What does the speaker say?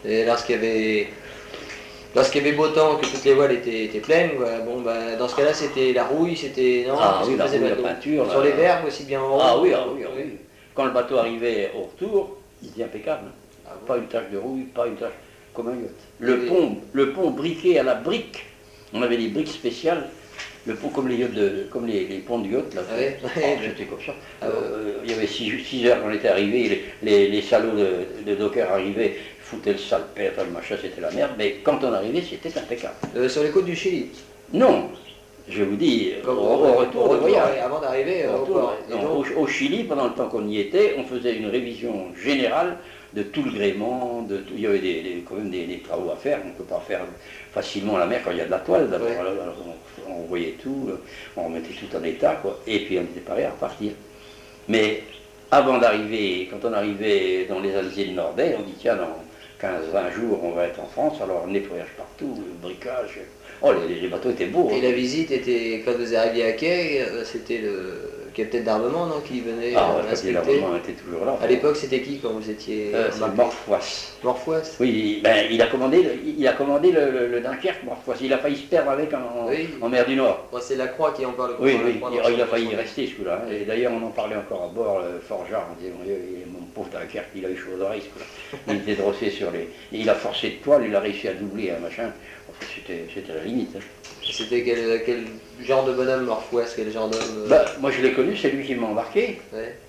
Et lorsqu'il y avait beau temps, que toutes les voiles étaient pleines, voilà, bon, bah, dans ce cas-là, c'était la rouille, c'était... Non, Ah qu'est-ce oui, que la faisait rouille, le bateau? la peinture. Sur les vergues aussi bien en haut? Ah oui, ah oui, ah oui. Quand le bateau arrivait au retour, il était impeccable. Hein. Ah bon? Pas une tache de rouille, pas une tache comme un yacht. Le pont briqué à la brique, on avait des briques spéciales. Le pont comme les yachts comme les ponts de yacht, là. Ah ouais. C'était comme ça. Ah bon? Il y avait 6 heures quand on était arrivé, les salauds de dockers arrivaient, foutaient le salpêtre, le machin, c'était la merde, mais quand on arrivait, c'était impeccable. Sur les côtes du Chili? Non, je vous dis, au retour de voyage. Ouais, avant d'arriver au port. Au Chili, pendant le temps qu'on y était, on faisait une révision générale de tout le gréement, il y avait quand même des travaux à faire, on ne peut pas faire facilement la mer quand il y a de la toile, d'abord. Ouais. Alors, on voyait tout, on remettait tout en état, quoi, et puis on était prêt à repartir. Mais avant d'arriver, quand on arrivait dans les Alpes Nordais, on dit tiens, dans 15-20 jours, on va être en France, alors nettoyage partout, briquage. Oh, les bateaux étaient beaux. Et hein. la visite était, quand vous arriviez à quai, c'était le capitaine d'armement, non, qui venait Le inspecter? capitaine était toujours là. À l'époque, c'était qui quand vous étiez C'est Morfoisse. Morfoisse? Oui, ben, il a commandé le Dunkerque, Morfoisse. Il a failli se perdre avec en mer du Nord. Bon, c'est la Croix qui en parle. Oui, il a failli y rester, celui-là. Hein. Et d'ailleurs, on en parlait encore à bord, Forgeard, on disait, mon pauvre Dunkerque, il a eu chaud d'oreille, il était drossé sur les... Et il a forcé de toile, il a réussi à doubler un machin. C'était la limite. Hein. C'était quel genre de bonhomme Morfoisse? Quel genre d'homme Moi, je l'ai connu, c'est lui qui m'a embarqué. Ouais.